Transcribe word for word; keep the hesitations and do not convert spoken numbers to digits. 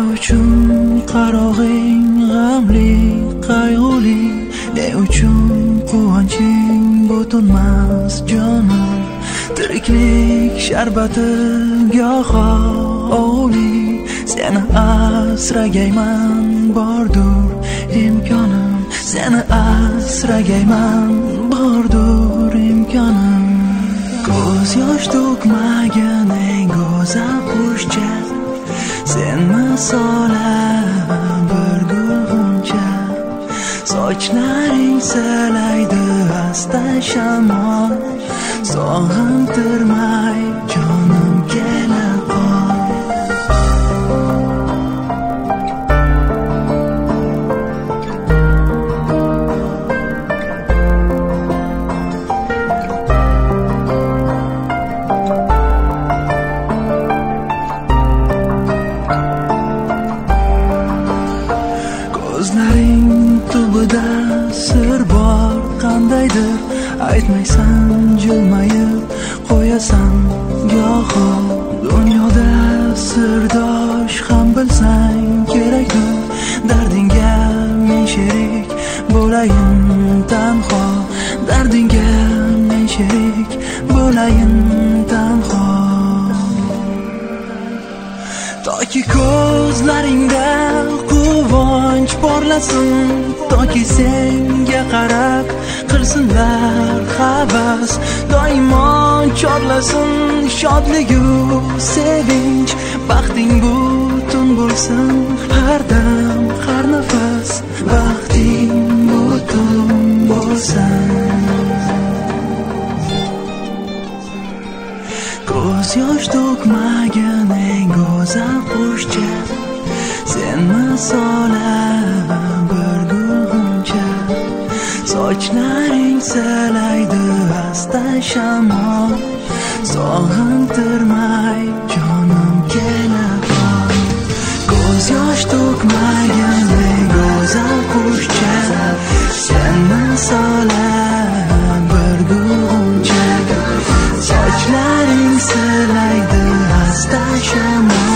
uchun qarog'ing g'amli, qayg'uli, ne uchun quvonching butunmas jonim. Tiriklik sharbati goho ovli, seni asragayman bordur imkonim, seni asragayman bordur imkonim. Ko'z yosh to'kmagan eng go'zal qushcha, sen misola bir gul g'uncha. Sochlaring silaydi asta shamol, sog'intirmay jonim kela qol. Ko'zlaring tubida sir bor qandaydir, aytmaysan jilmayib qo'yasan goho. Dunyoda sirdosh ham bilsang kerakdir, dardingga men sherik bo'layin tanho, dardingga men sherik bo'layin tanho. Toki ko'zlaringda quvonch porlasin, toki senga qarab qilsinlar havas, doimo chorlasin shodligu sevinch. Baxting butun bo'lsin har dam har nafas, baxting butun bo'lsin. Ko'z yosh to'kmagan eng go'zal qushcha, sen misola bir gul g'uncha. Sochlaring silaydi asta shamol, sog'intirmay jonim kela qol. Ko'z yosh to'kmagan eng go'zal qushcha, sen misola bir gul g'uncha. Sochlaring silaydi asta shamol,